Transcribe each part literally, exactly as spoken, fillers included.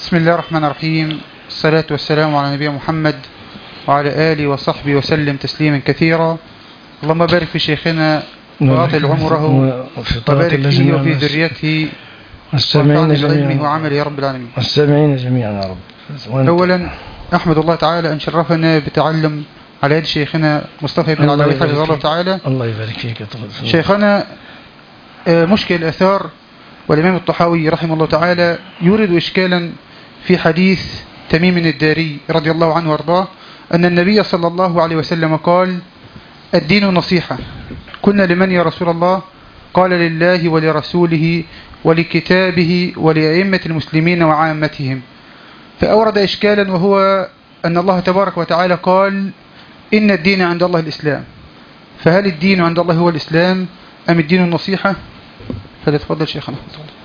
بسم الله الرحمن الرحيم. الصلاة والسلام على نبينا محمد وعلى آله وصحبه وسلم تسليما كثيرا. اللهم بارك في شيخنا وأطل عمره وبارك فيه وفي ذريته والسامعين جميعا جميعا وعمله يا رب العالمين. والسامعين جميعا يا رب. أولا أحمد الله تعالى أن شرفنا بتعلم على يد شيخنا مصطفى بن العلوي حفظه الله تعالى. الله يبارك فيك. شيخنا مشكل الآثار، والإمام الطحاوي رحمه الله تعالى يورد إشكالا في حديث تميم الداري رضي الله عنه وارضاه أن النبي صلى الله عليه وسلم قال: الدين نصيحة. كنا لمن يا رسول الله؟ قال: لله ولرسوله ولكتابه ولأئمة المسلمين وعامتهم. فأورد إشكالا، وهو أن الله تبارك وتعالى قال: إن الدين عند الله الإسلام. فهل الدين عند الله هو الإسلام أم الدين النصيحة؟ فليتفضل شيخنا.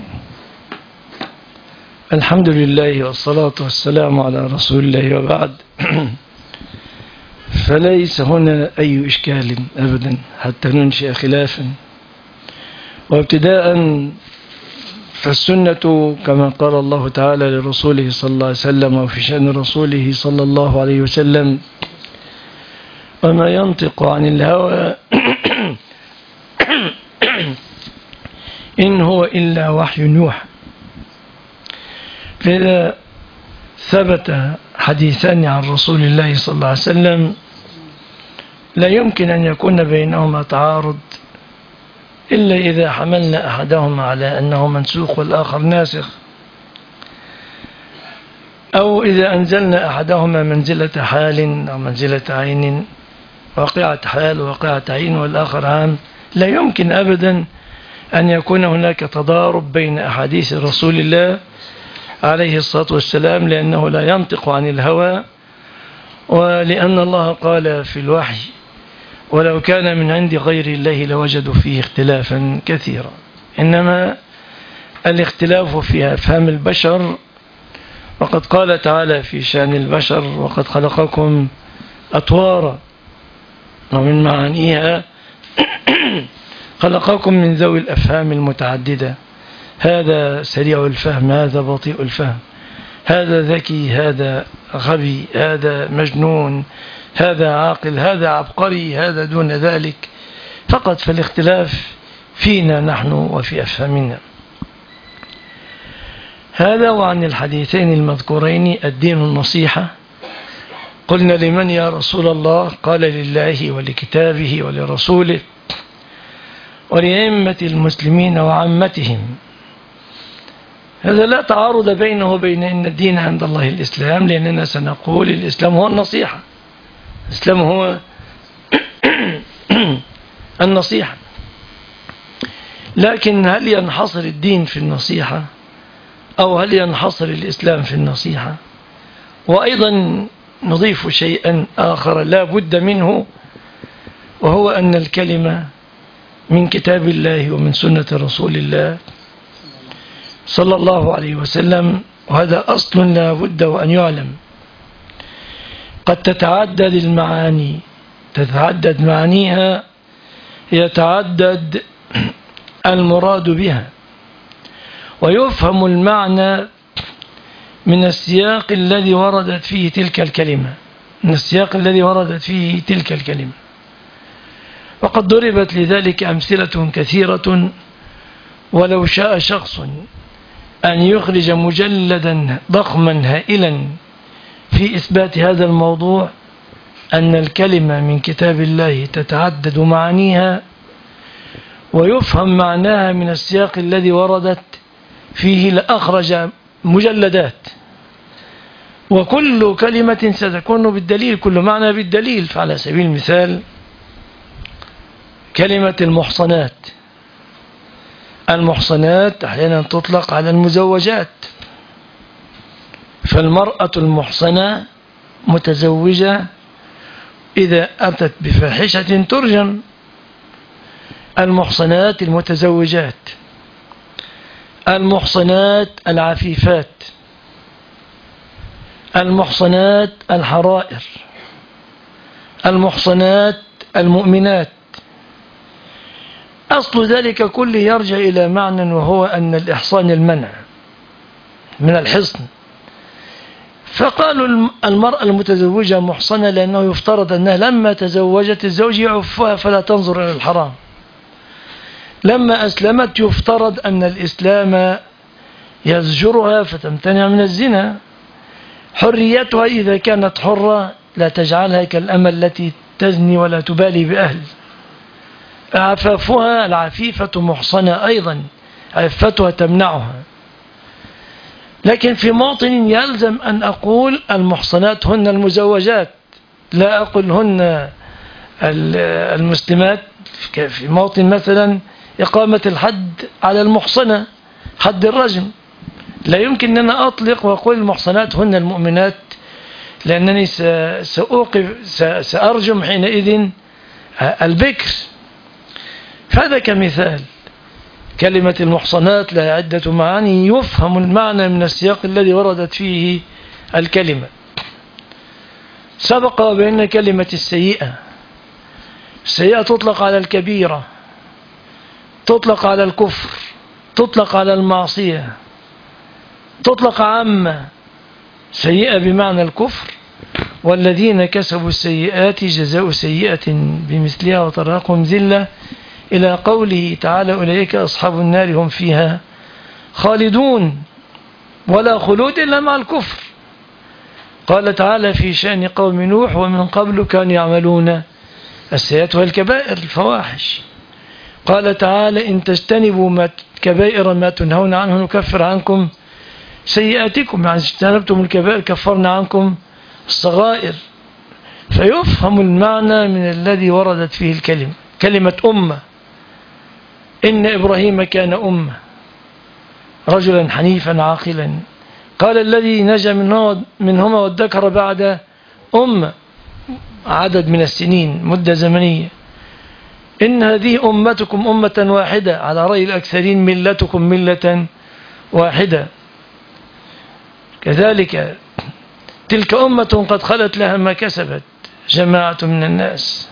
الحمد لله والصلاة والسلام على رسول الله وبعد. فليس هنا أي إشكال أبدا حتى ننشئ خلافا. وابتداء فالسنة كما قال الله تعالى لرسوله صلى الله عليه وسلم وفي شأن رسوله صلى الله عليه وسلم: وما ينطق عن الهوى إن هو إلا وحي يوحى. فإذا ثبت حديثان عن رسول الله صلى الله عليه وسلم لا يمكن أن يكون بينهما تعارض إلا إذا حملنا أحدهما على أنه منسوخ والآخر ناسخ، أو إذا أنزلنا أحدهما منزلة حال أو منزلة عين، واقعة حال وواقعة عين والآخر عام. لا يمكن أبدا أن يكون هناك تضارب بين أحاديث رسول الله عليه الصلاة والسلام، لأنه لا ينطق عن الهوى، ولأن الله قال في الوحي: ولو كان من عند غير الله لوجدوا فيه اختلافا كثيرا. إنما الاختلاف في أفهام البشر، وقد قال تعالى في شأن البشر: وقد خلقكم أطوارا، ومن معانيها خلقكم من ذوي الأفهام المتعددة، هذا سريع الفهم، هذا بطيء الفهم، هذا ذكي، هذا غبي، هذا مجنون، هذا عاقل، هذا عبقري، هذا دون ذلك. فقط فالاختلاف فينا نحن وفي أفهامنا. هذا. وعن الحديثين المذكورين الدين النصيحة. قلنا لمن يا رسول الله؟ قال: لله ولكتابه ولرسوله ولأئمة المسلمين وعامتهم. هذا لا تعارض بينه وبين أن الدين عند الله الإسلام، لأننا سنقول الإسلام هو النصيحة. الإسلام هو النصيحة. لكن هل ينحصر الدين في النصيحة، أو هل ينحصر الإسلام في النصيحة؟ وأيضا نضيف شيئا آخر لا بد منه، وهو أن الكلمة من كتاب الله ومن سنة رسول الله صلى الله عليه وسلم، وهذا أصل لا بد وأن يعلم. قد تتعدد المعاني، تتعدد معانيها، يتعدد المراد بها، ويفهم المعنى من السياق الذي وردت فيه تلك الكلمة، من السياق الذي وردت فيه تلك الكلمة. وقد ضربت لذلك أمثلة كثيرة، ولو شاء شخص أن يخرج مجلدا ضخما هائلا في إثبات هذا الموضوع، أن الكلمة من كتاب الله تتعدد معانيها، ويفهم معناها من السياق الذي وردت فيه، لأخرج مجلدات، وكل كلمة ستكون بالدليل، كل معنى بالدليل. فعلى سبيل المثال كلمة المحصنات، المحصنات أحيانا تطلق على المزوجات، فالمرأة المحصنة متزوجة إذا أتت بفاحشة ترجم. المحصنات المتزوجات، المحصنات العفيفات، المحصنات الحرائر، المحصنات المؤمنات. أصل ذلك كله يرجع إلى معنى، وهو أن الإحصان المنع من الحصن، فقالوا المرأة المتزوجة محصنة لأنه يفترض أنها لما تزوجت الزوج يعفها فلا تنظر إلى الحرام. لما أسلمت يفترض أن الإسلام يزجرها فتمتنع من الزنا. حريتها إذا كانت حرة لا تجعلها كالأمة التي تزني ولا تبالي بأهل. عفافها العفيفة محصنة أيضا، عفتها تمنعها. لكن في موطن يلزم أن أقول المحصنات هن المزوجات، لا أقول هن المسلمات. في موطن مثلا إقامة الحد على المحصنة، حد الرجم، لا يمكن أن أنا أطلق وأقول المحصنات هن المؤمنات، لأنني سأوقف سأرجم حينئذ البكر. فهذا كمثال. كلمة المحصنات لها عدة معاني، يفهم المعنى من السياق الذي وردت فيه الكلمة. سبق بأن كلمة السيئة، السيئة تطلق على الكبيرة، تطلق على الكفر، تطلق على المعصية، تطلق عامة. سيئة بمعنى الكفر، والذين كسبوا السيئات جزاء سيئة بمثلها وترهقهم ذلة، إلى قوله تعالى أولئك أصحاب النار هم فيها خالدون، ولا خلود إلا مع الكفر. قال تعالى في شأن قوم نوح ومن قبل كانوا يعملون السيئات والكبائر الفواحش. قال تعالى إن تجتنبوا ما كبائر ما تنهون عنه نكفر عنكم سيئاتكم، يعني اجتنبتم الكبائر كفرنا عنكم الصغائر. فيفهم المعنى من الذي وردت فيه الكلمة. كلمة أمة، إن إبراهيم كان أمة رجلا حنيفا عاقلا. قال الذي نجا منهما وادكر بعد أمة، عدد من السنين، مدة زمنية. إن هذه أمتكم أمة واحدة، على رأي الأكثرين ملتكم ملة واحدة. كذلك تلك أمة قد خلت لها ما كسبت، جماعة من الناس.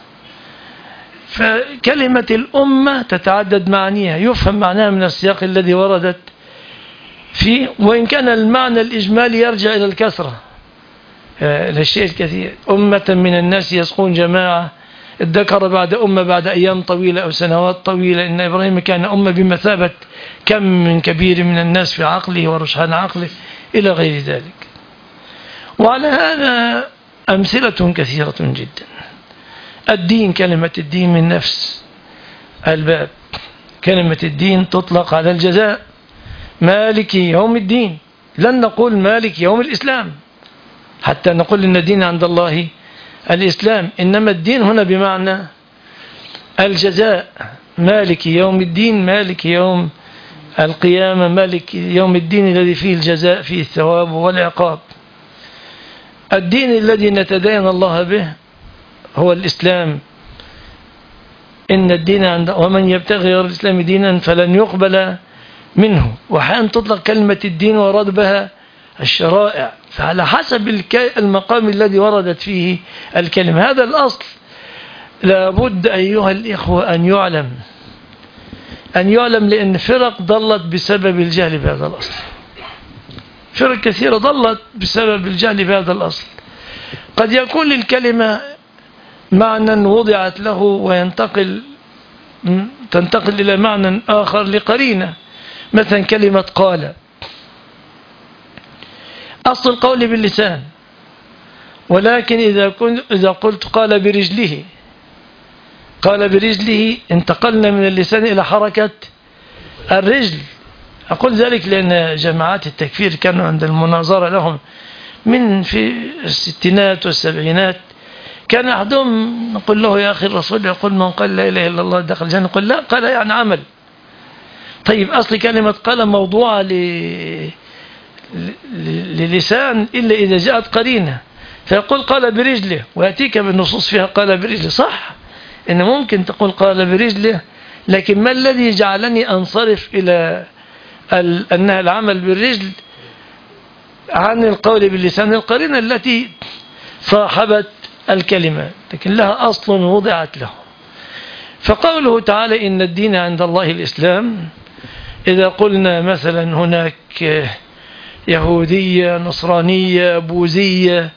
فكلمة الأمة تتعدد معانيها، يفهم معناها من السياق الذي وردت فيه، وإن كان المعنى الإجمالي يرجع إلى الكثرة، للشيء الكثير. أمة من الناس يسقون جماعة، الذكر بعد أمة بعد أيام طويلة أو سنوات طويلة. إن إبراهيم كان أمة بمثابة كم من كبير من الناس في عقله ورشحان عقله إلى غير ذلك. وعلى هذا أمثلة كثيرة جدا. الدين، كلمة الدين من نفس الباب. كلمة الدين تطلق على الجزاء، مالك يوم الدين. لن نقول مالك يوم الإسلام حتى نقول إن الدين عند الله الإسلام، إنما الدين هنا بمعنى الجزاء. مالك يوم الدين، مالك يوم القيامة، مالك يوم الدين الذي فيه الجزاء، فيه الثواب والعقاب. الدين الذي نتدين الله به هو الإسلام. إن الدين عند ومن يبتغي غير الإسلام دينا فلن يقبل منه. وحين تطلق كلمة الدين ورد بها الشرائع، فعلى حسب المقام الذي وردت فيه الكلمة. هذا الأصل لابد أيها الإخوة أن يعلم، أن يعلم لأن فرق ضلت بسبب الجهل بهذا الأصل. فرق كثيرة ضلت بسبب الجهل بهذا الأصل. قد يكون للكلمة معنى وضعت له وينتقل تنتقل إلى معنى آخر لقرينة. مثلا كلمة قال، أصل القول باللسان، ولكن إذا كنت إذا قلت قال برجله، قال برجله انتقلنا من اللسان إلى حركة الرجل. أقول ذلك لأن جماعات التكفير كانوا عند المناظرة لهم من في الستينات والسبعينات، كان أحدهم نقول له يا أخي الرسول يقول من قال لا إله إلا الله دخل الجنة، يقول لا، قال يعني عمل. طيب أصل كلمة قال موضوعة ل... للسان إلا إذا جاءت قرينة، فيقول قال برجله، ويأتيك بالنصوص فيها قال برجله. صح إن ممكن تقول قال برجله، لكن ما الذي جعلني أنصرف إلى ال... أنها العمل بالرجل عن القول باللسان؟ القرينة التي صاحبت الكلمة، لكن لها أصل وضعت له. فقوله تعالى إن الدين عند الله الإسلام، إذا قلنا مثلا هناك يهودية، نصرانية، بوذية،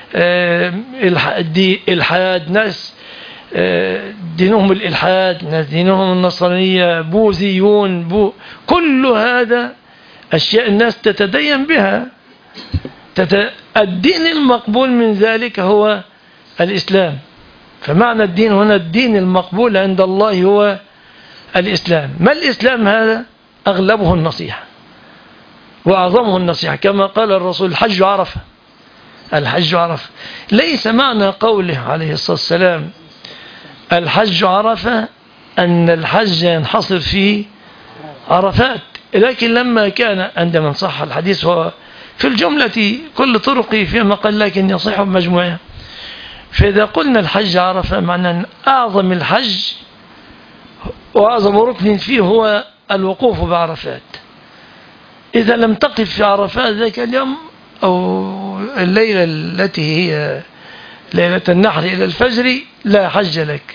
إلحاد، ناس دينهم الإلحاد، ناس دينهم النصرانية، بوذيون، بو كل هذا أشياء الناس تتدين بها. تت... الدين المقبول من ذلك هو الإسلام. فمعنى الدين هنا الدين المقبول عند الله هو الإسلام. ما الإسلام هذا؟ أغلبه النصيحة وأعظمه النصيحة، كما قال الرسول الحج عرفة. الحج عرفة ليس معنى قوله عليه الصلاة والسلام الحج عرفة أن الحج ينحصر في عرفات، لكن لما كان عندما صح الحديث هو في الجملة كل طرقه فيما قال لكن يصح بمجموعها. فإذا قلنا الحج عرفة معنى أن أعظم الحج وأعظم ركن فيه هو الوقوف بعرفات. إذا لم تقف في عرفات ذاك اليوم أو الليلة التي هي ليلة النحر إلى الفجر لا حج لك،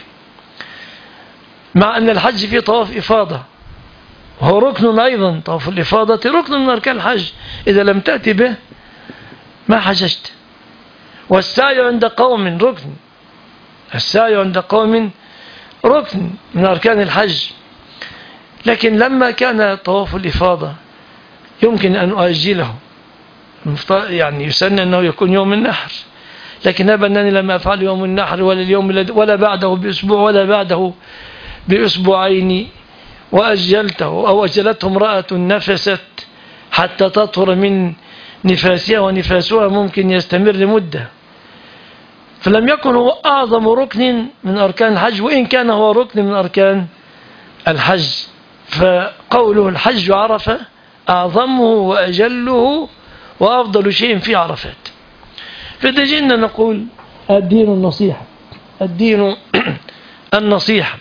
مع أن الحج فيه طواف إفاضة وهو ركن أيضا. طواف الإفاضة ركن من أركان الحج، إذا لم تأتي به ما حججت. والسعي عند قوم ركن، السعي عند قوم ركن من أركان الحج. لكن لما كان طواف الإفاضة يمكن أن أؤجله، يعني يسن أنه يكون يوم النحر، لكن هذا أنني لما أفعل يوم النحر ولا اليوم ولا بعده بأسبوع ولا بعده بأسبوعين وأجلته أو أجلته امرأة نفست حتى تطهر من نفاسها، ونفاسها ممكن يستمر لمدة، فلم يكن هو أعظم ركن من أركان الحج وإن كان هو ركن من أركان الحج. فقوله الحج عرفة أعظمه وأجله وأفضل شيء في عرفات. فتجينا نقول الدين النصيحة، الدين النصيحة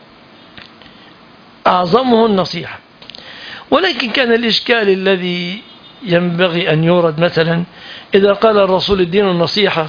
أعظمه النصيحة. ولكن كان الإشكال الذي ينبغي أن يورد مثلا إذا قال الرسول الدين النصيحة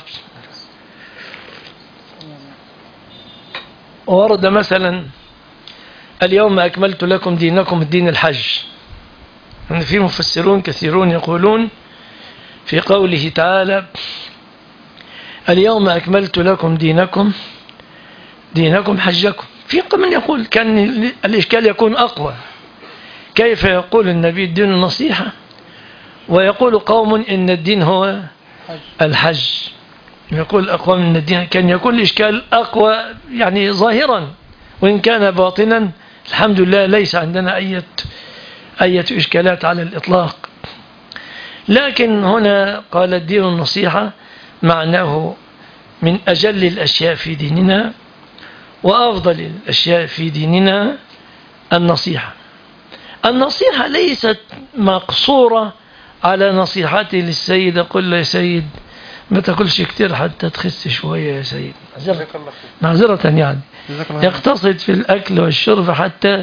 ورد مثلا اليوم أكملت لكم دينكم الدين الحج، يعني في مفسرون كثيرون يقولون في قوله تعالى اليوم أكملت لكم دينكم دينكم حجكم، في من يقول كان الإشكال يكون أقوى، كيف يقول النبي الدين النصيحة ويقول قوم إن الدين هو الحج؟ يقول أقوام إن الدين، كان يكون الإشكال أقوى يعني ظاهرا، وإن كان باطنا الحمد لله ليس عندنا أي أي إشكالات على الإطلاق. لكن هنا قال الدين النصيحة معناه من أجل الأشياء في ديننا وأفضل الأشياء في ديننا النصيحة. النصيحة ليست مقصورة على نصيحتي للسيد، أقول له يا سيد ما تاكلش كتير حتى تخس شوية يا سيد، معذرة يعني يقتصد في الأكل والشرب حتى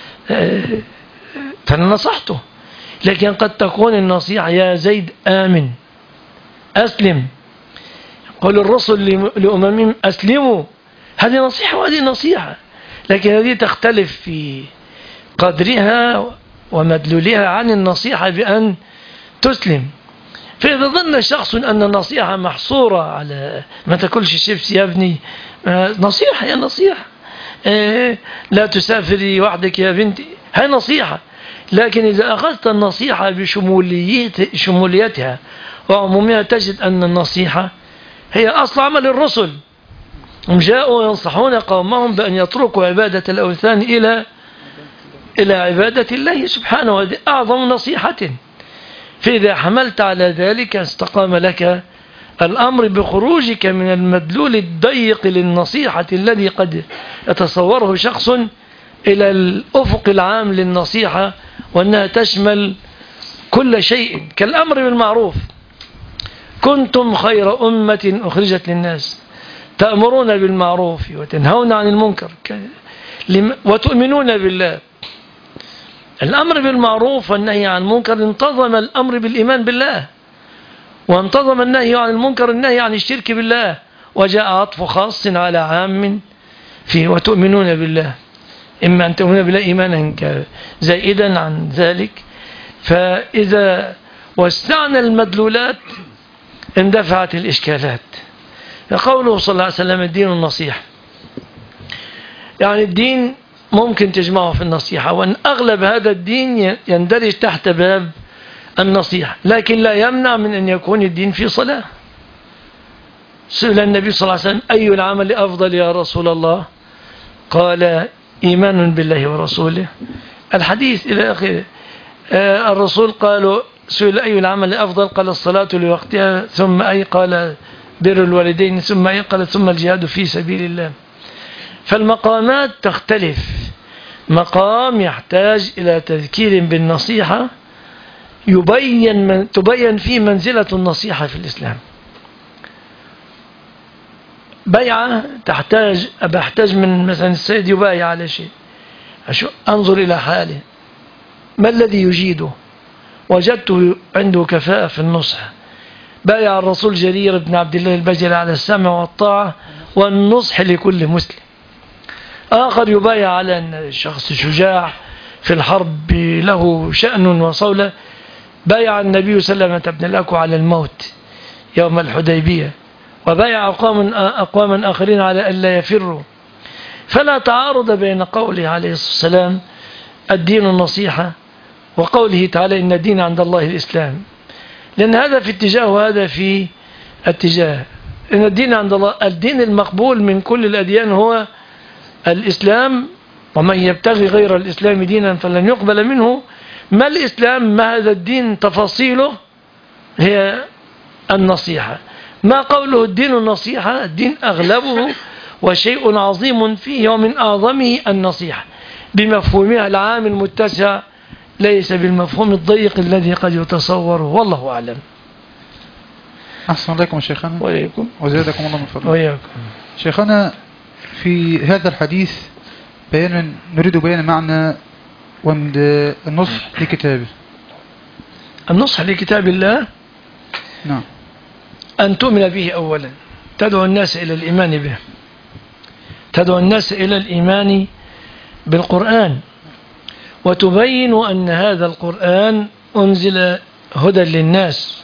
فنصحته. لكن قد تكون النصيحة يا زيد آمن أسلم، قل الرسل لأممهم أسلموا، هذه نصيحة وهذه نصيحة، لكن هذه تختلف في قدرها ومدلولها عن النصيحة بأن تسلم. فإذا ظن شخص أن النصيحة محصورة على ما تاكلش شيبسي يا ابني، نصيحة يا نصيحة، لا تسافري وحدك يا بنتي، هي نصيحة. لكن إذا أخذت النصيحة بشموليتها وعمومها تجد أن النصيحة هي أصل عمل الرسل، هم جاءوا ينصحون قومهم بأن يتركوا عبادة الأوثان إلى إلى عبادة الله سبحانه، وهذه أعظم نصيحة. فإذا حملت على ذلك استقام لك الأمر بخروجك من المدلول الضيق للنصيحة الذي قد يتصوره شخص إلى الأفق العام للنصيحة، وأنها تشمل كل شيء كالأمر بالمعروف. كنتم خير أمة أخرجت للناس تأمرون بالمعروف وتنهون عن المنكر وتؤمنون بالله. الأمر بالمعروف والنهي عن المنكر انتظم الأمر بالإيمان بالله، وانتظم النهي عن المنكر النهي عن الشرك بالله، وجاء عطف خاص على عام فيه وتؤمنون بالله، إما أن تؤمنون بالله إيمانا زائدا عن ذلك. فإذا واستعنى المدلولات اندفعت الإشكالات. قوله صلى الله عليه وسلم الدين النصيحة، يعني الدين ممكن تجمعه في النصيحة، وأن أغلب هذا الدين يندرج تحت باب النصيحة، لكن لا يمنع من أن يكون الدين في صلاة. سئل النبي صلى الله عليه وسلم أي العمل أفضل يا رسول الله؟ قال إيمان بالله ورسوله، الحديث إلى آخره. آه الرسول قالوا سئل أي العمل أفضل؟ قال الصلاة لوقتها، ثم أي؟ قال بر الوالدين، ثم أي؟ قال ثم الجهاد في سبيل الله. فالمقامات تختلف، مقام يحتاج إلى تذكير بالنصيحة يبين من تبين فيه منزلة النصيحة في الإسلام. بيعة تحتاج بحتاج من مثلا السيد يبايع على شيء، أنظر إلى حاله، ما الذي يجيده؟ وجدته عنده كفاءة في النصح. بايع الرسول جرير بن عبد الله البجلي على السمع والطاعة والنصح لكل مسلم. آخر يبايع على أن شخص شجاع في الحرب له شأن وصولة. بايع النبي صلى الله عليه وسلم ابن الأكوع على الموت يوم الحديبية، وبايع أقواما أقواما آخرين على ألا يفروا. فلا تعارض بين قوله عليه الصلاة والسلام الدين النصيحة وقوله تعالى إن الدين عند الله الإسلام، لأن هذا في اتجاه وهذا في اتجاه. إن الدين عند الله، الدين المقبول من كل الأديان هو الإسلام، ومن يبتغي غير الإسلام دينا فلن يقبل منه. ما الإسلام؟ ما هذا الدين؟ تفاصيله هي النصيحة. ما قوله الدين النصيحة؟ الدين أغلبه وشيء عظيم فيه، ومن أعظمه النصيحة بمفهومها العام المتسع، ليس بالمفهوم الضيق الذي قد يتصور، والله أعلم. أحسن عليكم شيخنا وإليكم وزادكم الله من فضله. وإياكم. شيخنا، في هذا الحديث بيان نريد بيان معنى النصح لكتابه. النصح لكتاب الله نعم أن تؤمن به أولا، تدعو الناس إلى الإيمان به، تدعو الناس إلى الإيمان بالقرآن، وتبين أن هذا القرآن أنزل هدى للناس،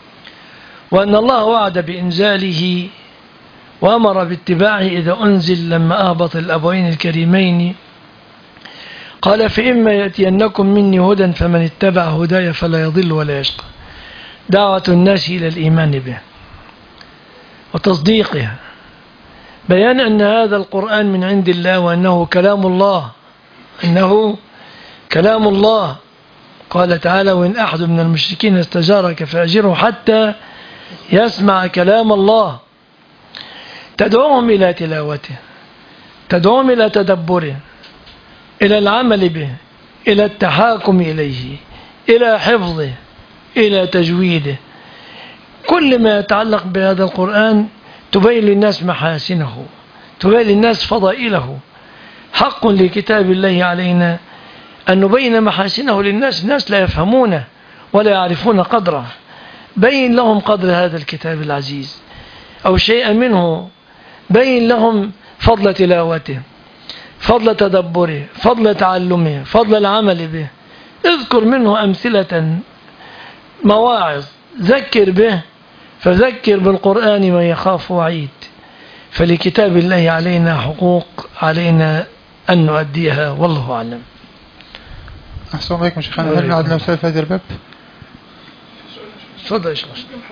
وأن الله وعد بإنزاله وأمر باتباعه إذا أنزل. لما أهبط الأبوين الكريمين قال فإما يأتينكم مني هدى فمن اتبع هداي فلا يضل ولا يشقى. دعوة الناس إلى الإيمان به وتصديقه، بيان أن هذا القرآن من عند الله وأنه كلام الله، أنه كلام الله. قال تعالى وإن أحد من المشركين استجارك فأجره حتى يسمع كلام الله. تدعوهم إلى تلاوته، تدعوهم إلى تدبره، إلى العمل به، إلى التحاكم إليه، إلى حفظه، إلى تجويده. كل ما يتعلق بهذا القرآن تبين للناس محاسنه، تبين للناس فضائله. حق لكتاب الله علينا أن نبين محاسنه للناس. الناس لا يفهمونه ولا يعرفون قدره. بين لهم قدر هذا الكتاب العزيز أو شيئا منه، بين لهم فضل تلاوته، فضل تدبره، فضل تعلمه، فضل العمل به. اذكر منه أمثلة، مواعظ، ذكر به، فذكر بالقرآن من يخاف وعيد. فلكتاب الله علينا حقوق، علينا أن نؤديها، والله أعلم. أحسن عليكم شيخنا، هل نعد نفسه في هذا الباب؟ تفضل يا شيخ.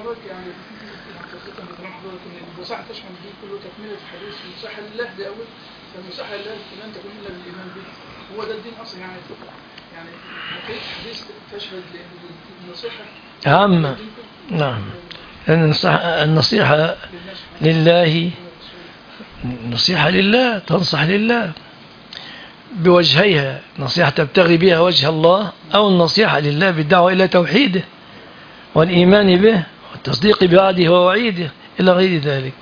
المساحة تشمل دي كله تكملة الحديث. المساحة لله ده أول، فالمساحة لله لن تكون إلا بالإيمان به. هو ده الدين أصلا يعني. يعني بقية الحديث تشهد للنصيحة عامة. نعم، النصيحة لله، نصيحة لله، تنصح لله بوجهيها، نصيحة تبتغي بها وجه الله، أو النصيحة لله بالدعوة إلى توحيده والإيمان به والتصديق بوعده ووعيده إلى غير ذلك.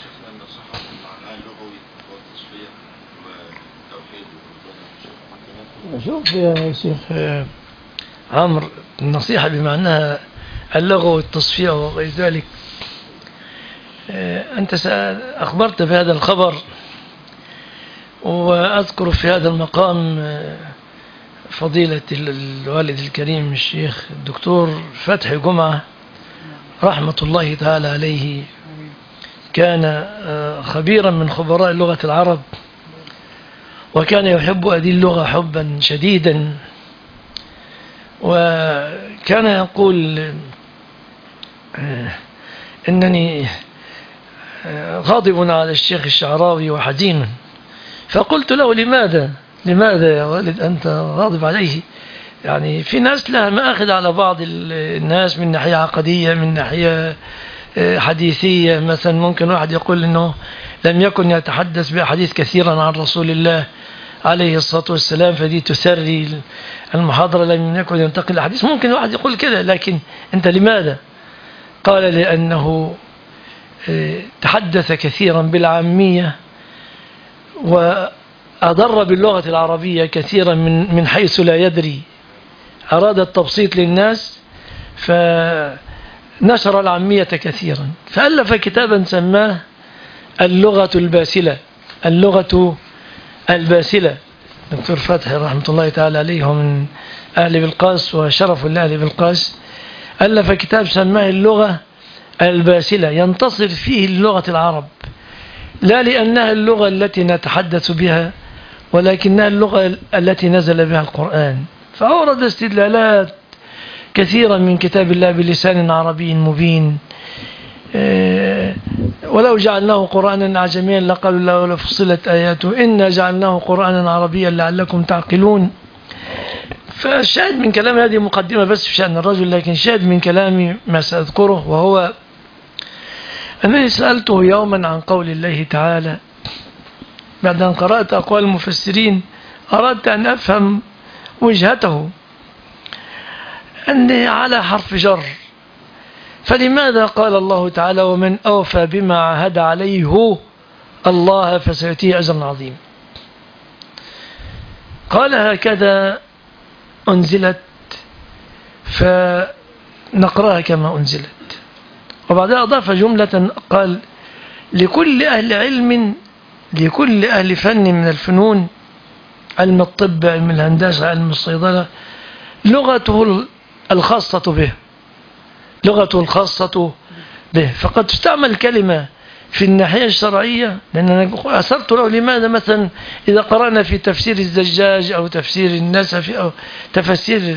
شوف يا شيخ عمرو، النصيحة بمعناها اللغو والتصفية وغير ذلك. أنت أخبرت بهذا الخبر، وأذكر في هذا المقام فضيلة الوالد الكريم الشيخ الدكتور فتحي جمعة رحمة الله تعالى عليه كان خبيرا من خبراء لغة العرب، وكان يحب هذه اللغة حبا شديدا، وكان يقول إنني غاضب على الشيخ الشعراوي وحزين. فقلت له لماذا لماذا يا والد أنت غاضب عليه؟ يعني في ناس لها مآخذ على بعض الناس من ناحية عقدية، من ناحية حديثية. مثلا ممكن واحد يقول إنه لم يكن يتحدث بأحاديث كثيرا عن رسول الله عليه الصلاة والسلام، فدي تسري المحاضرة، لم يكن ينتقل الحديث. ممكن واحد يقول كده، لكن أنت لماذا؟ قال لأنه تحدث كثيرا بالعامية وأضر باللغة العربية كثيرا من من حيث لا يدري. أراد التبسيط للناس فنشر العامية كثيرا، فألف كتابا سماه اللغة الباسلة. اللغة الباسلة. دكتور فتحي رحمة الله تعالى عليه من أهل بالقاس وشرف لأهل بالقاس، ألف كتاب سماه اللغة الباسلة، ينتصر فيه لغة العرب، لا لأنها اللغة التي نتحدث بها، ولكنها اللغة التي نزل بها القرآن. فأورد استدلالات كثيرا من كتاب الله بلسان عربي مبين. ولو جعلناه قرآنا أعجميا لقالوا لولا فصلت آياته إنا جعلناه قرآنا عربيا لعلكم تعقلون. فالشاهد من كلامي، هذه مقدمة بس في شأن الرجل، لكن شاهد من كلامي ما سأذكره، وهو أنني سألته يوما عن قول الله تعالى بعد أن قرأت أقوال المفسرين، أردت أن أفهم وجهته، أني على حرف جر، فلماذا قال الله تعالى ومن أوفى بما عهد عليه الله فسيؤتيه أجرا عظيما؟ قال هكذا أنزلت، فنقرأها كما أنزلت. وبعدها أضاف جملة قال لكل أهل علم، لكل أهل فن من الفنون، علم الطب، علم الهندسة، علم الصيدلة، لغته الخاصة به، لغته الخاصة به. فقد تستعمل كلمة في الناحية الشرعية، لأن أنا أثرت له لماذا مثلا إذا قرأنا في تفسير الزجاج أو تفسير النسفي أو تفسير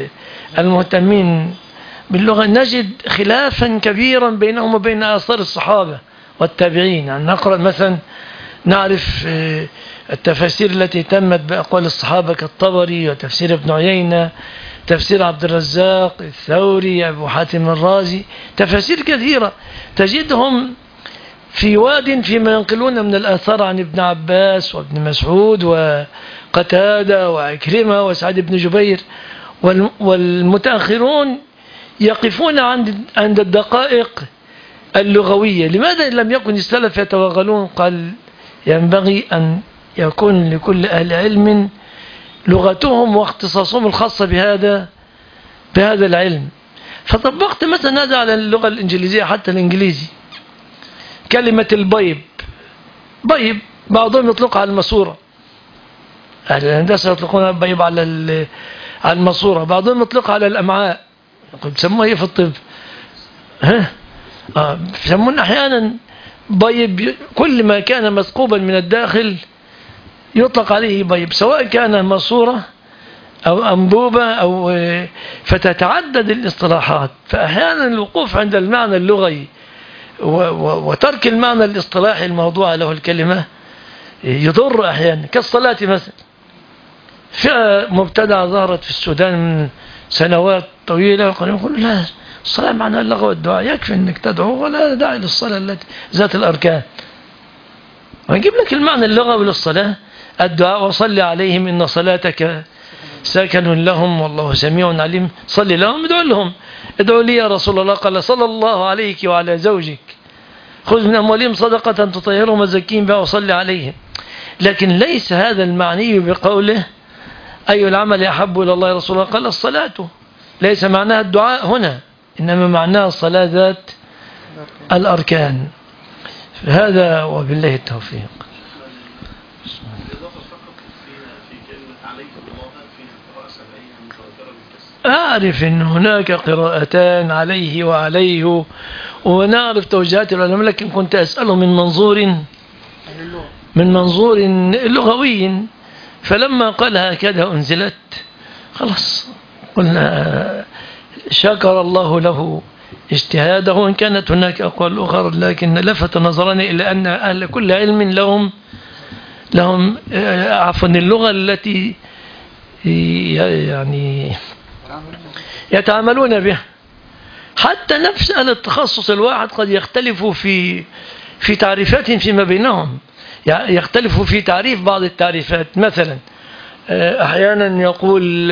المهتمين باللغة نجد خلافا كبيرا بينهم وبين آثار الصحابة والتابعين. يعني نقرأ مثلا نعرف التفاسير التي تمت بأقوال الصحابة كالطبري وتفسير ابن عيينة، تفسير عبد الرزاق الثوري، أبو حاتم الرازي، تفاسير كثيرة تجدهم في واد فيما ينقلون من الآثار عن ابن عباس وابن مسعود وقتادة وعكرمة وسعد بن جبير. والمتأخرون يقفون عند عند الدقائق اللغوية. لماذا لم يكن السلف يتوغلون؟ قال ينبغي أن يكون لكل أهل علم لغتهم واختصاصهم الخاصة بهذا بهذا العلم. فطبقت مثلا هذا على اللغة الإنجليزية، حتى الإنجليزي كلمة البيب، بيب بعضهم يطلق على الماسورة، أهل الهندسة يطلقون البيب على على الماسورة، بعضهم يطلق على الأمعاء، بيسموها ايه في الطب؟ ها اه بيسمون احيانا بيب، كل ما كان مثقوبا من الداخل يطلق عليه بيب، سواء كان ماسورة او انبوبة او فتتعدد الاصطلاحات. فاحيانا الوقوف عند المعنى اللغوي وترك المعنى الاصطلاحي الموضوع له الكلمة يضر احيانا. كالصلاة مثلا، فئة مبتدعة ظهرت في السودان من سنوات طويلة، يقول لا الصلاة معناها اللغة والدعاء، يكفي انك تدعو ولا داعي للصلاة التي ذات الأركان. ويجيب لك المعنى اللغوي للصلاة الدعاء، وصلي عليهم إن صلاتك سكن لهم والله سميع عليم. صلي لهم، ادعو لهم. ادعو لي يا رسول الله، قال صلى الله عليك وعلى زوجك، خذ من أموالهم صدقة تطهرهم وزكيهم بها وصلي عليهم. لكن ليس هذا المعني بقوله أي العمل أحب إلى الله يا رسول الله، قال الصلاة. ليس معناها الدعاء هنا، إنما معناها الصلاة ذات الأركان. هذا وبالله التوفيق. الإضافة فقط في في كلمة عليك الله في قراءة أعرف أن هناك قراءتان عليه وعليه ونعرف توجيهات العلماء، لكن كنت أسأله من منظور من منظور لغوي. فلما قال هكذا أنزلت خلاص قلنا شكر الله له اجتهاده، وإن كانت هناك أقوال أخرى، لكن لفت نظرنا إلى أن أهل كل علم لهم لهم عفوا اللغة التي يعني يتعاملون بها. حتى نفس أهل التخصص الواحد قد يختلف في في تعريفات فيما بينهم، يختلف في تعريف بعض التعريفات. مثلا أحيانا يقول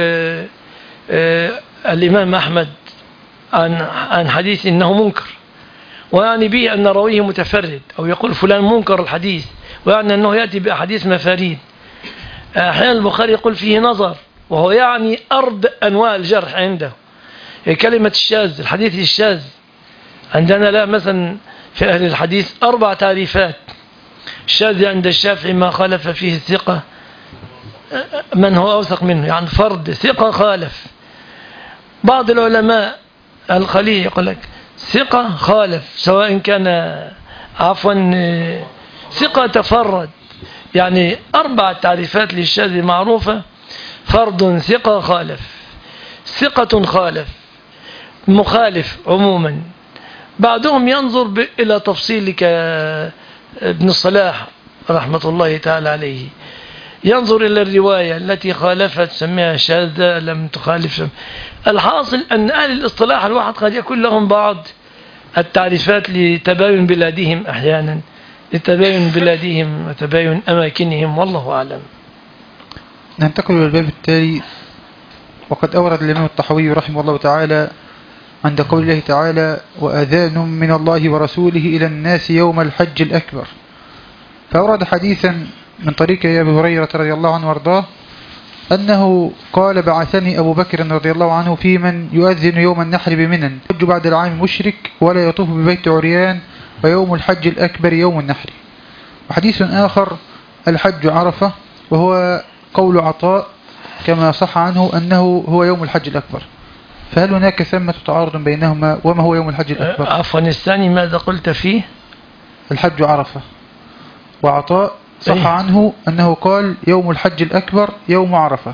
الإمام أحمد عن عن حديث إنه منكر، ويعني به أن راويه متفرد، أو يقول فلان منكر الحديث ويعني أنه يأتي بأحاديث مفاريد. أحيانا البخاري يقول فيه نظر، وهو يعني أرض أنواع الجرح عنده. كلمة الشاذ، الحديث الشاذ عندنا لا، مثلا في أهل الحديث أربع تعريفات. الشاذ عند الشافعي ما خالف فيه الثقة من هو أوثق منه، يعني فرد ثقة خالف. بعض العلماء الخليل يقول لك ثقة خالف، سواء كان عفوا ثقة تفرد. يعني أربع تعريفات للشاذ معروفة: فرد ثقة خالف، ثقة خالف، مخالف عموما. بعضهم ينظر إلى تفصيل كابن الصلاح رحمة الله تعالى عليه، ينظر إلى الرواية التي خالفت سميها شاذة، لم تخالف سميها. الحاصل أن أهل الاصطلاح الواحد قد يكون لهم بعض التعريفات لتباين بلادهم، أحيانا لتباين بلادهم وتباين أماكنهم، والله أعلم. ننتقل إلى الباب التالي. وقد أورد الإمام الطحاوي رحمه الله تعالى عند قول الله تعالى: وأذان من الله ورسوله إلى الناس يوم الحج الأكبر. فأورد حديثا من طريق أبي هريرة رضي الله عنه وارضاه أنه قال: بعثني أبو بكر رضي الله عنه في من يؤذن يوم النحر بمنى، يحج بعد العام مشرك ولا يطوف ببيت عريان، ويوم الحج الأكبر يوم النحر. وحديث آخر: الحج عرفة، وهو قول عطاء كما صح عنه أنه هو يوم الحج الأكبر. فهل هناك ثمة تعارض بينهما؟ وما هو يوم الحج الأكبر؟ عفوا الثاني ماذا قلت فيه؟ الحج عرفة، وعطاء صح أيه؟ عنه أنه قال يوم الحج الأكبر يوم عرفة.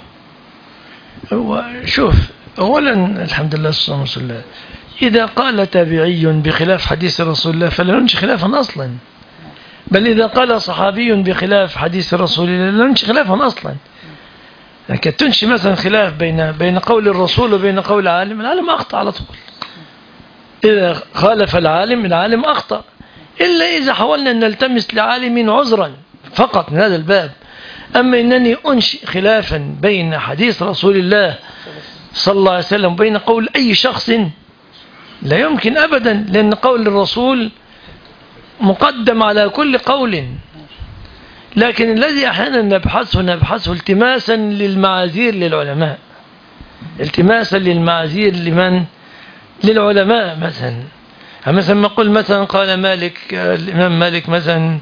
شوف، أولا الحمد لله والصلاة والسلام، إذا قال تابعي بخلاف حديث رسول الله فلا ننشي خلافا أصلا، بل إذا قال صحابي بخلاف حديث رسول الله لا ننشي خلافا أصلا. لكن تنشي مثلا خلاف بين بين قول الرسول وبين قول العالم، العالم أخطأ على طول. إذا خالف العالم العالم أخطأ، إلا إذا حاولنا أن نلتمس لعالم عذرا فقط من هذا الباب. أما إنني أنشئ خلافا بين حديث رسول الله صلى الله عليه وسلم وبين قول أي شخص، لا يمكن أبدا، لأن قول الرسول مقدم على كل قول. لكن الذي أحيانا نبحثه نبحثه التماسا للمعاذير للعلماء، التماسا للمعاذير لمن؟ للعلماء. مثلا مثلا ما قل مثلا قال مالك، الإمام مالك مثلا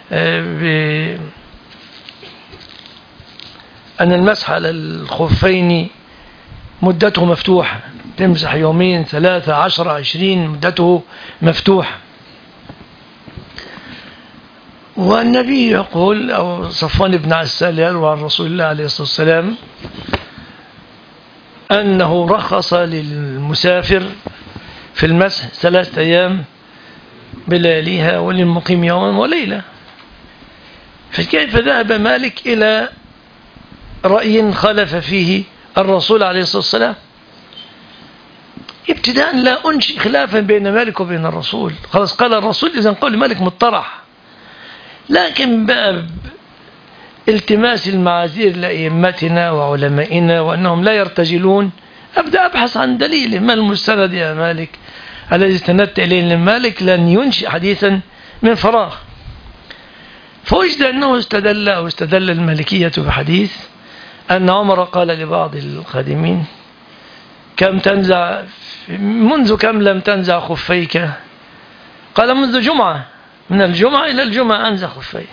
أن المسح على الخفين مدته مفتوحة، تمسح يومين ثلاثة عشر عشرين مدته مفتوحة. والنبي يقول، أو صفوان بن عسال يروى عن رسول الله عليه الصلاة والسلام أنه رخص للمسافر في المسح ثلاثة أيام بلياليها وللمقيم يوما وليلة. فكيف ذهب مالك إلى رأي خالف فيه الرسول عليه الصلاة والسلام؟ ابتداء لا أنشئ خلافا بين مالك وبين الرسول، خلاص قال الرسول، إذن قول مالك مطرح. لكن باب التماس المعاذير لأئمتنا وعلمائنا وأنهم لا يرتجلون، أبدأ أبحث عن دليل ما المستند يا مالك الذي استندت إليه. لمالك لن ينشئ حديثا من فراغ. فوجد أنه استدل أو استدل المالكية بحديث أن عمر قال لبعض الخادمين: كم تنزع منذ كم لم تنزع خفيك؟ قال: منذ جمعة، من الجمعة إلى الجمعة أنزع خفي.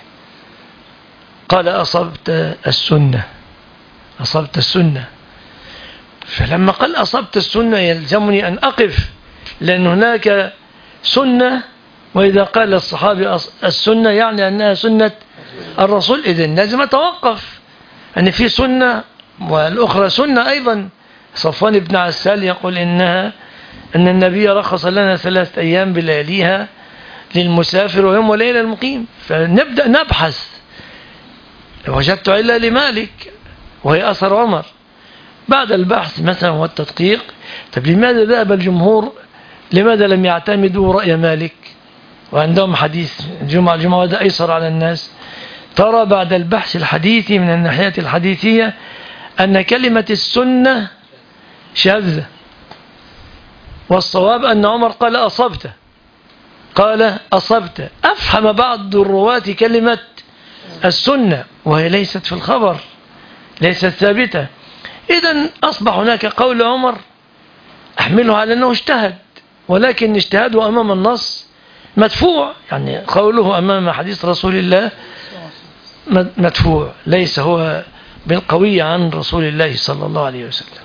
قال: أصبت السنة، أصبت السنة. فلما قال أصبت السنة يلزمني أن أقف، لأن هناك سنة، وإذا قال الصحابي السنة يعني أنها سنة الرسول، إذن لازم أتوقف أن يعني في سنة والأخرى سنة أيضا. صفوان بن عسال يقول إنها أن النبي رخص لنا ثلاثة أيام بلياليها للمسافر ويوم وليلة المقيم. فنبدأ نبحث، وجدت إلا لمالك وهي أثر عمر. بعد البحث مثلا والتدقيق، طب لماذا ذهب الجمهور، لماذا لم يعتمدوا رأي مالك وعندهم حديث الجمعة الجمعة هذا أيسر على الناس؟ ترى بعد البحث الحديثي من الناحية الحديثية أن كلمة السنة شاذة، والصواب أن عمر قال أصبت، قال أصبت. أفهم بعض الرواة كلمة السنة وهي ليست في الخبر، ليست ثابتة. إذن أصبح هناك قول عمر أحمله على أنه اجتهد، ولكن اجتهاده أمام النص مدفوع، يعني قوله أمام حديث رسول الله مدفوع، ليس هو بالقوي عن رسول الله صلى الله عليه وسلم.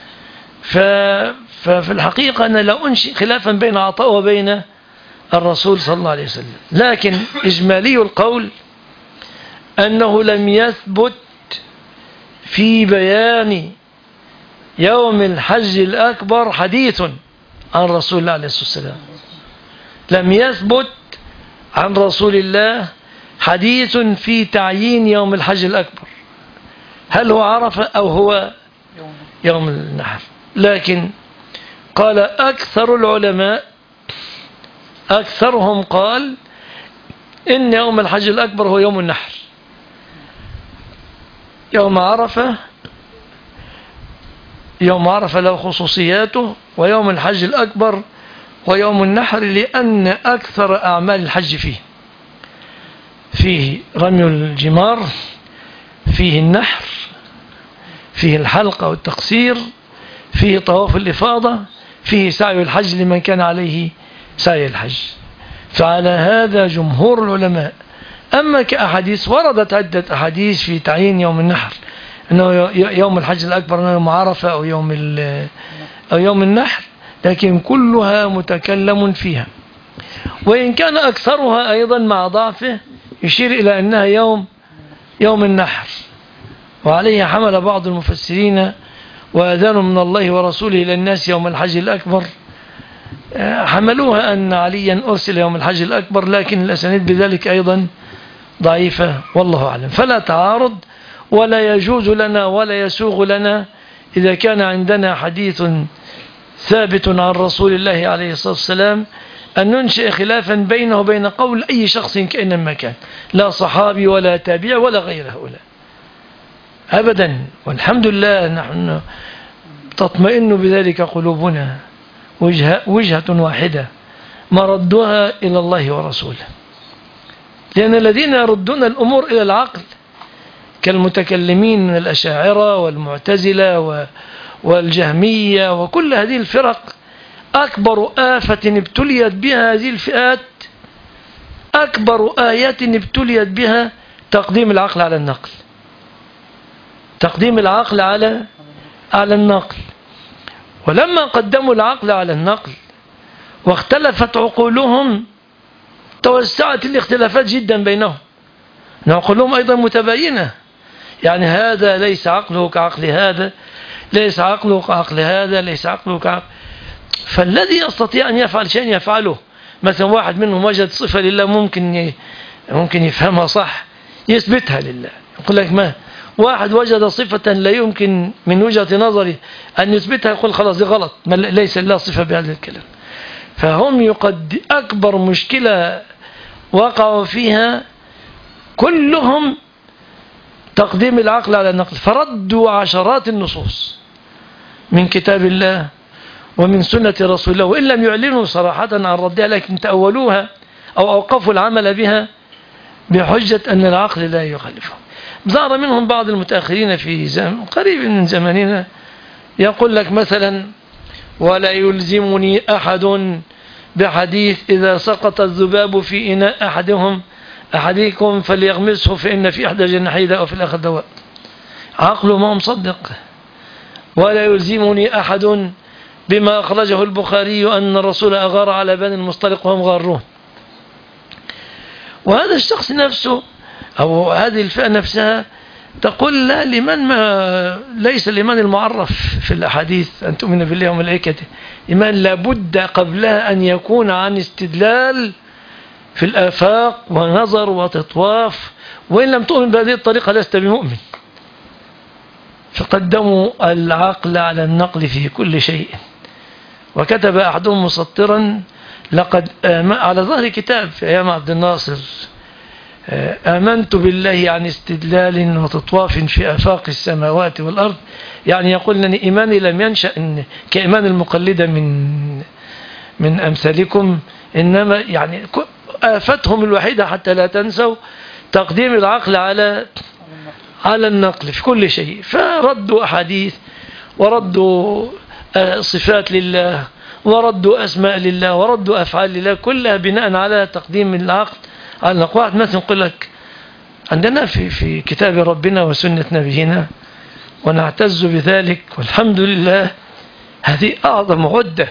ففي الحقيقة أنا لا أنشئ خلافا بين عطاء وبين الرسول صلى الله عليه وسلم، لكن إجمالي القول أنه لم يثبت في بيان يوم الحج الأكبر حديث عن رسول الله عليه الصلاة والسلام، لم يثبت عن رسول الله حديث في تعيين يوم الحج الأكبر، هل هو عرفة أو هو يوم النحر. لكن قال أكثر العلماء، أكثرهم قال إن يوم الحج الأكبر هو يوم النحر، يوم عرفة يوم عرفة له خصوصياته، ويوم الحج الأكبر ويوم النحر لأن أكثر أعمال الحج فيه فيه رمي الجمار، فيه النحر، فيه الحلقة والتقصير، فيه طواف الإفاضة، فيه سعي الحج لمن كان عليه سعي الحج. فعلى هذا جمهور العلماء. أما كأحاديث وردت عدة أحاديث في تعيين يوم النحر أنه يوم الحج الأكبر أنه يوم عرفة أو يوم أو يوم النحر، لكن كلها متكلم فيها، وإن كان أكثرها أيضا مع ضعفه يشير إلى أنها يوم يوم النحر. وعليه حمل بعض المفسرين وأذان من الله ورسوله إلى الناس يوم الحج الأكبر، حملوها أن عليا أرسل يوم الحج الأكبر، لكن الأسانيد بذلك أيضا ضعيفة والله أعلم. فلا تعارض، ولا يجوز لنا ولا يسوغ لنا إذا كان عندنا حديث ثابت عن رسول الله عليه الصلاة والسلام أن ننشئ خلافا بينه وبين قول أي شخص كأنما كان، لا صحابي ولا تابع ولا غير هؤلاء أبدا. والحمد لله نحن تطمئن بذلك قلوبنا، وجهة, وجهة واحدة مردها إلى الله ورسوله. لأن الذين يردون الأمور إلى العقل كالمتكلمين من الأشاعرة والمعتزلة والجهمية وكل هذه الفرق، أكبر آفة ابتليت بها هذه الفئات، أكبر آيات ابتليت بها تقديم العقل على النقل، تقديم العقل على على النقل. ولما قدموا العقل على النقل واختلفت عقولهم توسعت الاختلافات جدا بينهم، عقولهم أيضا متباينة، يعني هذا ليس عقله كعقل هذا، ليس عقله كعقل هذا، ليس عقله كعقل. فالذي يستطيع أن يفعل شيء يفعله. مثلا واحد منهم وجد صفة لله ممكن ممكن يفهمها صح يثبتها لله، يقول لك ما واحد وجد صفة لا يمكن من وجهة نظري أن يثبتها، يقول خلاص دي غلط، ليس الله صفة بهذا الكلام. فهم يقد أكبر مشكلة وقعوا فيها كلهم تقديم العقل على النقل، فردوا عشرات النصوص من كتاب الله ومن سنة رسول الله، وإن لم يعلنوا صراحة عن ردها لكن تأولوها أو أوقفوا العمل بها بحجة أن العقل لا يخالفه. ظهر منهم بعض المتأخرين في زمن قريب من زماننا يقول لك مثلا ولا يلزمني أحد بحديث إذا سقط الذباب في إناء أحدهم أحدكم فليغمسه فإن في إحدى جناحيه داء وفي الآخر دواء. عقله ما مصدق، ولا يلزمني أحد بما أخرجه البخاري أن الرسول أغار على بني المصطلق وهم غارون. وهذا الشخص نفسه أو هذه الفئة نفسها تقول لا لمن ما ليس لمن المعرف في الأحاديث أن تؤمن بالله وملائكته، لمن لابد قبلها أن يكون عن استدلال في الآفاق ونظر وتطواف، وإن لم تؤمن بهذه الطريقة لست بمؤمن. فقدموا العقل على النقل في كل شيء. وكتب أحدهم مسطرا لقد على ظهر كتاب في أيام عبد الناصر: آمنت بالله عن استدلال وتطواف في آفاق السماوات والأرض. يعني يقول أن إيماني لم ينشأ إن كإيمان المقلدة من من أمثالكم، إنما يعني آفتهم الوحيدة حتى لا تنسوا تقديم العقل على على النقل في كل شيء. فردوا أحاديث وردوا صفات لله وردوا أسماء لله وردوا أفعال لله، كلها بناء على تقديم العقل على النقل. واحد مثلا يقول لك عندنا في في كتاب ربنا وسنة نبينا ونعتز بذلك والحمد لله، هذه أعظم عدة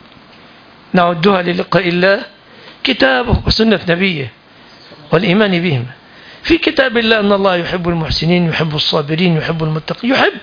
نعدها للقاء الله، كتابه وسنة نبيه والإيمان بهم. في كتاب الله أن الله يحب المحسنين يحب الصابرين يحب المتقين، يحب.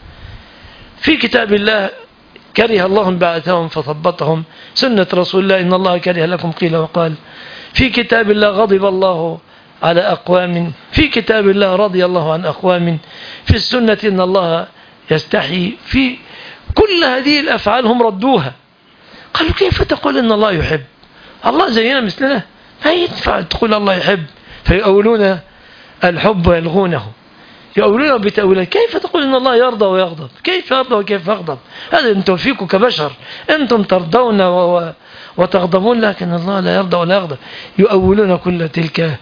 في كتاب الله كره الله بعثهم فثبطهم، سنة رسول الله إن الله كره لكم قيل وقال. في كتاب الله غضب الله على أقوام، في كتاب الله رضي الله عن أقوام، في السنة إن الله يستحي. في كل هذه الأفعال هم ردوها، قالوا كيف تقول إن الله يحب؟ الله زينا مثلنا، ما ينفع تقول الله يحب. فيؤولون الحب ويلغونه، يؤولون بتأويله. كيف تقول إن الله يرضى ويغضب؟ كيف يرضى وكيف يغضب؟ هذا أنتم فيكم كبشر، أنتم ترضون وتغضبون، لكن الله لا يرضى ولا يغضب. يؤولون كل تلك،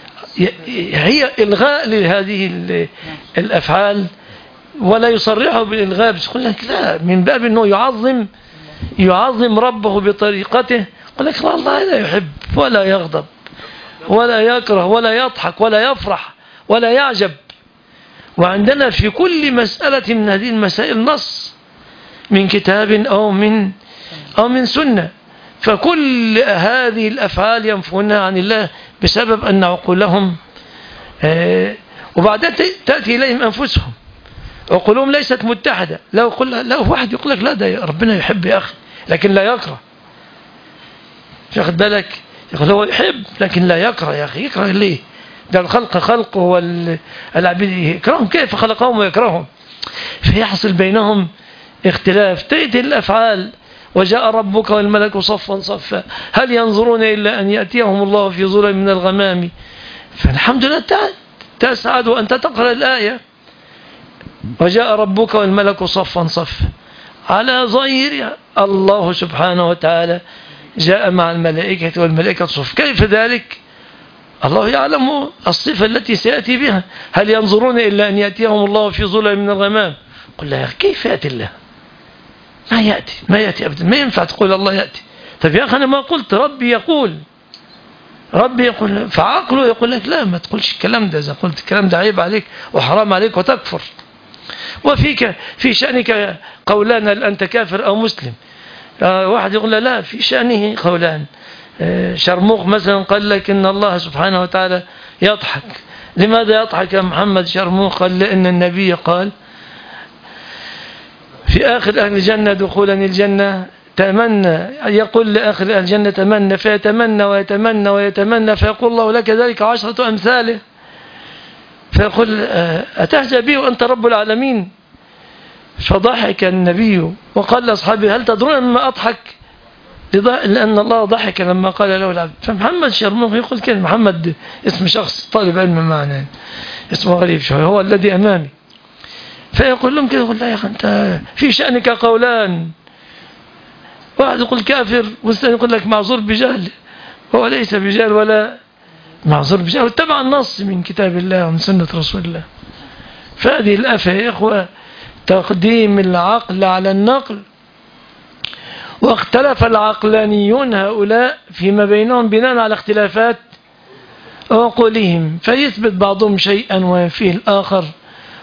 هي إلغاء لهذه الأفعال، ولا يصرحوا بالإلغاء، بس يقول لك لا، من باب أنه يعظم يعظم ربه بطريقته. يقول لك لا، الله لا يحب ولا يغضب ولا يكره ولا يضحك ولا يفرح ولا يعجب. وعندنا في كل مسألة من هذه المسائل نص من كتاب أو من أو من سنة. فكل هذه الأفعال ينفونها عن الله بسبب أن عقولهم آه وبعدين تأتي إليهم أنفسهم عقولهم ليست متحدة. لو قل لو واحد يقول لك لا، ده ربنا يحب يا أخي لكن لا يكره، واخد بالك؟ يقول هو يحب لكن لا يكره. يا أخي يكره ليه؟ ده الخلق خلقه والعبيد يكرههم، كيف خلقهم ويكرههم؟ فيحصل بينهم اختلاف. تأتي الأفعال وجاء ربك والملك صفا صفا هل ينظرون إلا أن يأتيهم الله في ظلل من الغمام. فالحمد لله تسعد وأنت تقرأ الآية وجاء ربك والملك صفا صفا على ظاهر الله سبحانه وتعالى جاء مع الملائكة والملائكة صف. كيف ذلك؟ الله يعلم الصفة التي سيأتي بها. هل ينظرون إلا أن يأتيهم الله في ظلل من الغمام؟ قل لا، كيف يأتي الله؟ ما يأتي ما يأتي أبدا، ما ينفع تقول الله يأتي. طب يا أخي أنا ما قلت ربي يقول، ربي يقول، فعقله يقول لك لا ما تقولش الكلام ده، إذا قلت الكلام ده عيب عليك وحرام عليك وتكفر. وفيك في شأنك قولان، هل أنت كافر أو مسلم؟ آه واحد يقول لا في شأنه قولان. آه شرموخ مثلا قال لك إن الله سبحانه وتعالى يضحك. لماذا يضحك يا محمد شرموخ؟ قال لأن النبي قال في آخر أهل الجنة دخولا الجنة تمنى، يقول لآخر أهل الجنة تمنى، فيتمنى ويتمنى ويتمنى، فيقول الله لك ذلك عشرة أمثاله. فيقول أتهجى به وأنت رب العالمين؟ فضحك النبي وقال لأصحابه هل تدرون مما أضحك؟ لأن الله ضحك لما قال له العبد. فمحمد شرموخ يقول كده، محمد اسم شخص طالب علم معنا اسمه غريب شوي، هو الذي أمامي. فيقول لهم كده، يقول لا يا أخي أنت في شأنك قولان، واحد يقول كافر والثاني يقول لك معذور بجهل، هو ليس بجهل ولا معذور بجهل، واتبع النص من كتاب الله ومن سنة رسول الله. فهذه الآفة يا إخوة تقديم العقل على النقل. واختلف العقلانيون هؤلاء فيما بينهم بناء على اختلافات عقولهم، فيثبت بعضهم شيئا وينفيه الآخر،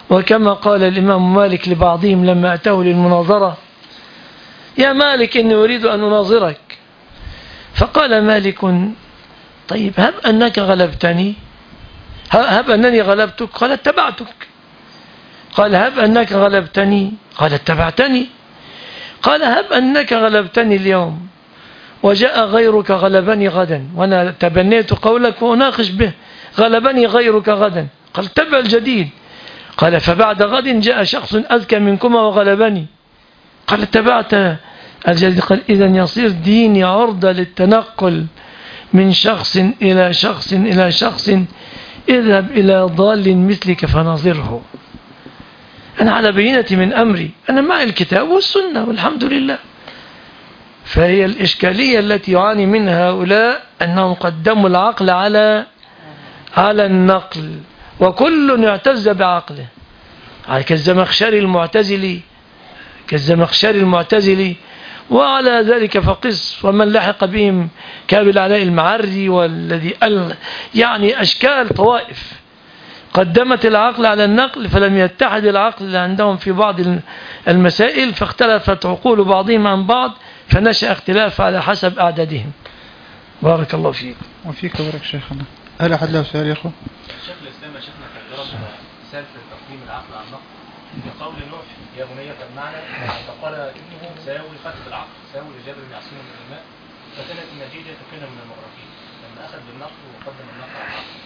وكما قال الإمام مالك لبعضهم لما أتاه للمناظرة: يا مالك إني أريد أن أناظرك. فقال مالك: طيب هب أنك غلبتني، هب أنني غلبتك. قال: اتبعتك. قال: هب أنك غلبتني. قال: اتبعتني. قال: هب أنك غلبتني اليوم وجاء غيرك غلبني غدا، وأنا تبنيت قولك وأناقش به، غلبني غيرك غدا. قال: اتبع الجديد. قال: فبعد غد جاء شخص أذكى منكما وغلبني. قال: اتبعت الجديد. قال: إذن يصير ديني عرضة للتنقل من شخص إلى شخص إلى شخص، اذهب إلى ضال مثلك فنظره. أنا على بينة من أمري، أنا مع الكتاب والسنة والحمد لله. فهي الإشكالية التي يعاني منها هؤلاء أنهم قدموا العقل على على النقل، وكل يعتز بعقله، كالزمخشري المعتزلي كالزمخشري المعتزلي وعلى ذلك فقس، ومن لحق بهم كابي العلاء المعري، والذي يعني أشكال طوائف قدمت العقل على النقل، فلم يتحد العقل عندهم في بعض المسائل، فاختلفت عقول بعضهم عن بعض، فنشأ اختلاف على حسب أعدادهم. بارك الله فيك. وفيك بارك شيخنا. هل أحد له سؤال يا أخوة؟ شيخ الإسلام يا شيخنا كان ضرب مثال في تقديم العقل على النقل بقول نوح: يا بني فمعنا، فقال ابنه: سيأوي خاتم العقل، سيأوي لجبل يعصمه من الماء، فكانت النتيجة تكون من المغرقين، لما أخذ بالنقل وقدم النقل على العقل.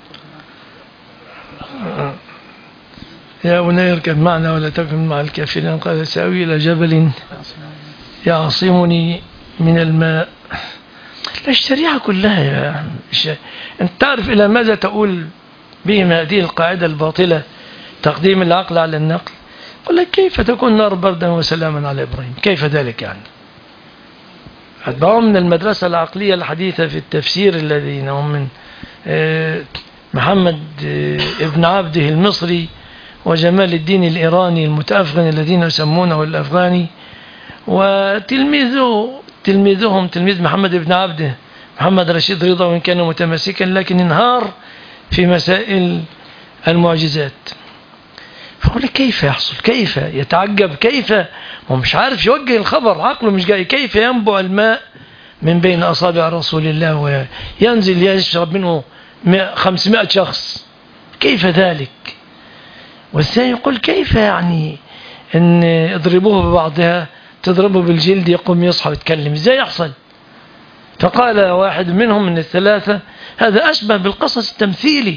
يا بني اركب معنا ولا تكن مع الكافرين، قال: سأوي إلى جبل يعصمني من الماء. الشريعة كلها يا يعني أنت تعرف إلى ماذا تقول بهم هذه القاعدة الباطلة، تقديم العقل على النقل؟ قل لك: كيف تكون نار بردا وسلاما على إبراهيم؟ كيف ذلك يعني؟ أتبعهم من المدرسة العقلية الحديثة في التفسير الذين هم من محمد ابن عبده المصري وجمال الدين الإيراني المتأفغن الذين يسمونه الأفغاني، وتلميذه تلميذهم تلميذ محمد ابن عبده محمد رشيد رضا، وإن كان متمسكا لكن انهار في مسائل المعجزات. فقال: كيف يحصل؟ كيف يتعجب؟ كيف هو مش عارف يوجه الخبر، عقله مش جاي. كيف ينبع الماء من بين أصابع رسول الله وينزل يشرب منه خمسمائة شخص؟ كيف ذلك؟ والثاني يقول: كيف يعني ان اضربوه ببعضها، تضربه بالجلد يقوم يصحى ويتكلم، ازاي يحصل؟ فقال واحد منهم من الثلاثة: هذا أشبه بالقصص التمثيلي.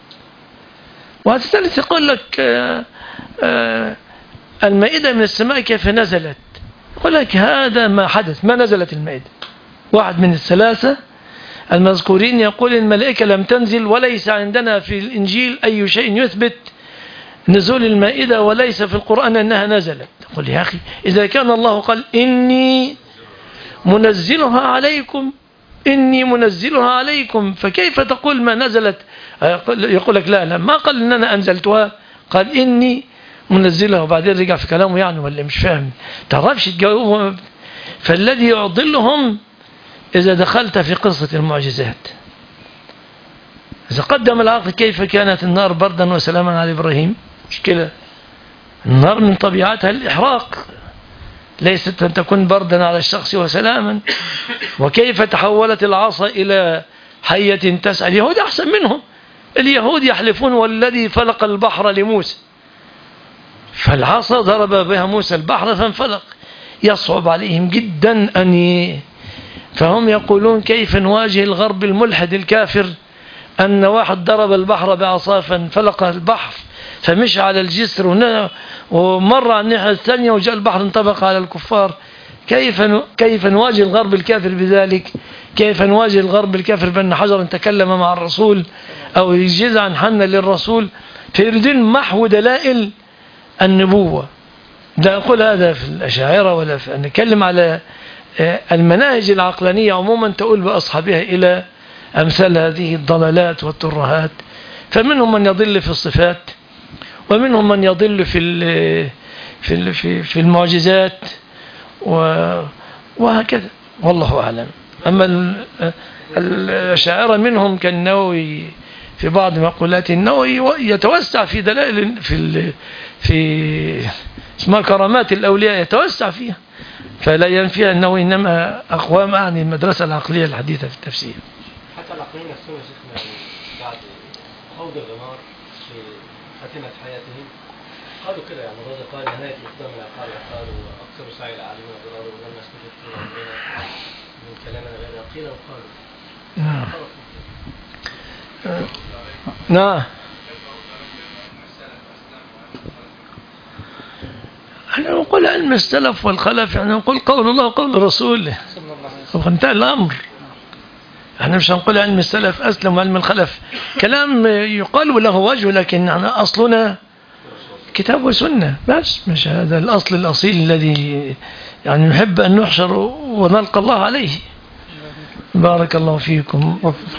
وهذا الثالث يقول لك: آآ آآ المائدة من السماء كيف نزلت؟ يقول لك: هذا ما حدث، ما نزلت المائدة. واحد من الثلاثة المذكورين يقول: الملائكة لم تنزل، وليس عندنا في الإنجيل أي شيء يثبت نزول المائدة، وليس في القرآن أنها نزلت. يقول: يا أخي، إذا كان الله قال: إني منزلها عليكم، إني منزلها عليكم، فكيف تقول ما نزلت؟ يقول لك: لا لا، ما قال إن أنا أنزلتها، قال إني منزلها، وبعدين رجع في كلامه يعني، ولا مش فاهم؟ تعرفش تجاوبهم. فالذي يعضلهم إذا دخلت في قصة المعجزات. إذا قدم العقل كيف كانت النار بردا وسلاما على إبراهيم؟ مشكلة. النار من طبيعتها الإحراق، ليست أن تكون بردا على الشخص وسلاما. وكيف تحولت العصا إلى حية تسعى؟ اليهود أحسن منهم. اليهود يحلفون: والذي فلق البحر لموسى، فالعصا ضرب بها موسى البحر فانفلق. يصعب عليهم جدا أن ي... فهم يقولون: كيف نواجه الغرب الملحد الكافر أن واحد ضرب البحر بعصا فانفلق البحر فمشى على الجسر ومر على الناحية الثانية وجاء البحر انطبق على الكفار. كيف كيف نواجه الغرب الكافر بذلك؟ كيف نواجه الغرب الكافر بأن حجرا تكلم مع الرسول أو جزعا حن للرسول؟ فيريدون محو دلائل النبوة. لا أقول هذا في الأشاعرة ولا في، نتكلم على المناهج العقلانية عموما تقول بأصحابها إلى أمثال هذه الضلالات والترهات. فمنهم من يضل في الصفات، ومنهم من يضل في في في في المعجزات، وهكذا والله أعلم. أما الأشاعرة منهم كالنووي في بعض مقولاته أنه يتوسع في دلائل في ال في اسمها كرامات الأولياء، يتوسع فيها، فلا ينفي أنه إنما أقوام عن المدرسة العقلية الحديثة في التفسير. حتى العقليين نفسهم يا شيخنا بعد خوض الغمار في خاتمة حياتهم قالوا كده، يعني الرجل قال نهاية الإقدام العقال قالوا أكثر سعي العالمين ضرارا ولم نستفد طول عمرنا من كلامنا غير قيل وقالوا. نعم. نعم. احنا نقول علم السلف والخلف، يعني نقول قول الله وقول رسوله، وانتهى الأمر. احنا مش هنقول علم السلف أسلم وعلم الخلف، كلام يقال له وجه، لكن أصلنا كتاب وسنة بس، مش هذا الأصل الأصيل الذي يعني نحب أن نحشر ونلقى الله عليه. بارك الله فيكم.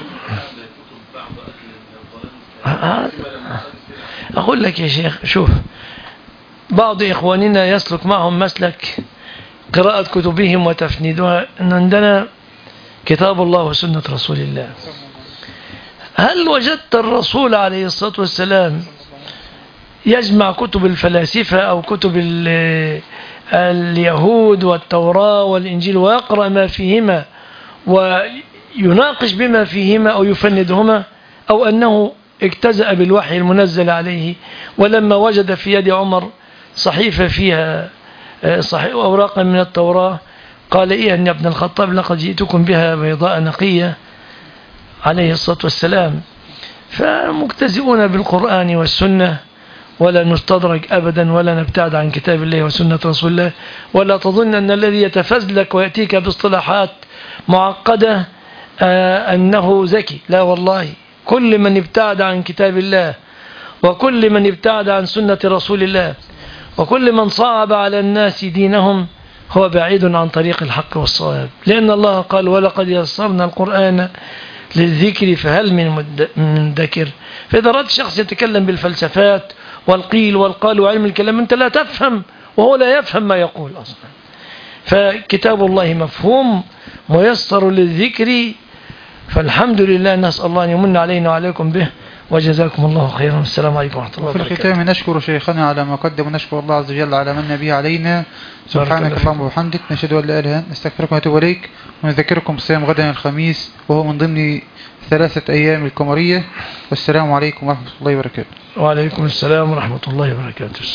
أقول لك يا شيخ، شوف، بعض إخواننا يسلك معهم مسلك قراءة كتبهم وتفنيدها، أن عندنا كتاب الله وسنة رسول الله. هل وجدت الرسول عليه الصلاة والسلام يجمع كتب الفلاسفة أو كتب اليهود والتوراة والإنجيل ويقرأ ما فيهما ويناقش بما فيهما أو يفندهما، أو أنه اجتزأ بالوحي المنزل عليه، ولما وجد في يد عمر صحيفة فيها صحيح أوراقا من التوراة قال إيه أن ابن الخطاب لقد جئتكم بها بيضاء نقية عليه الصلاة والسلام. فمجتزئون بالقرآن والسنة، ولا نستدرج أبدا ولا نبتعد عن كتاب الله وسنة رسول الله. ولا تظن أن الذي يتفزلك ويأتيك باصطلاحات معقدة آه أنه ذكي، لا والله. كل من ابتعد عن كتاب الله وكل من ابتعد عن سنة رسول الله وكل من صعب على الناس دينهم هو بعيد عن طريق الحق والصواب، لأن الله قال ولقد يسرنا القرآن للذكر فهل من مدكر. فإذا رأت شخص يتكلم بالفلسفات والقيل والقال وعلم الكلام، أنت لا تفهم وهو لا يفهم ما يقول أصلا. فكتاب الله مفهوم ميسر للذكر، فالحمد لله، نسأل الله أن يمن علينا وعليكم به، وجزاكم الله خيرا. السلام عليكم ورحمة الله وبركاته. في الختام نشكر شيخنا على ما قدم، ونشكر الله عز وجل على من به علينا. سبحانك اللهم وبحمدك، نشهد أن لا إله إلا أنت، نستغفرك ونتوب إليك، ونذكركم بصيام غدا الخميس وهو من ضمن ثلاثة أيام القمرية. والسلام عليكم ورحمة الله وبركاته. وعليكم السلام ورحمة الله وبركاته.